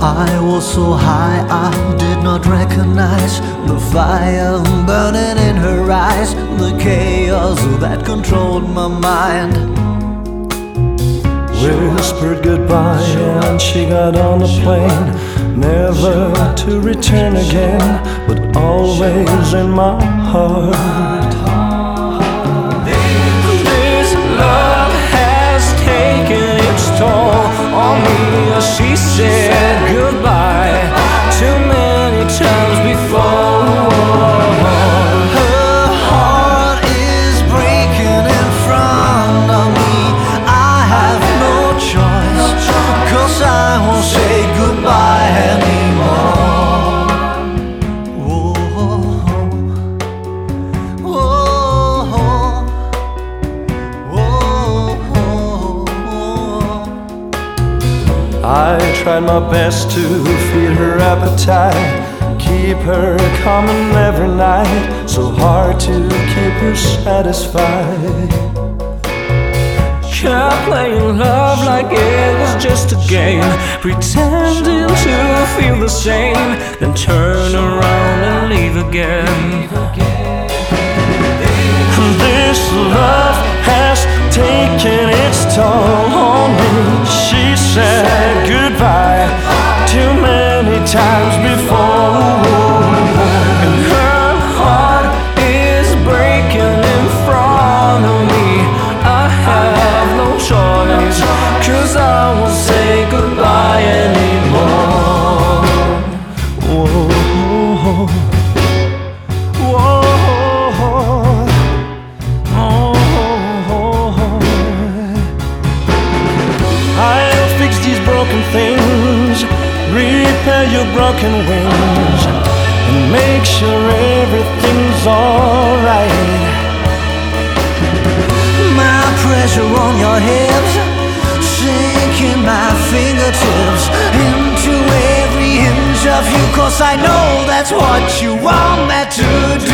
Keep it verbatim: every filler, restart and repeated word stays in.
I was so high I did not recognize the fire burning in her eyes, the chaos that controlled my mind. We whispered goodbye and she got on the plane, never to return again, but always in my heart. This love has taken its toll on me. She said goodbye too many times before. Her heart is breaking in front of me. I have no choice, 'cause I won't say goodbye anymore. Whoa, whoa, whoa, whoa. I tried my best to feed her appetite, keep her coming every night, so hard to keep her satisfied. Kept playing love like it was just a game, pretending to feel the same, then turn around and leave again. This love has taken its toll on me. She said goodbye too many times before, And her heart is breaking in front of me. I have no choice, 'cause I won't say goodbye anymore. whoa, whoa, whoa. I'll fix these broken things, repair your broken wings, and make sure everything's alright. My pressure on your hips, sinking my fingertips into every inch of you, 'cause I know that's what you want me to do.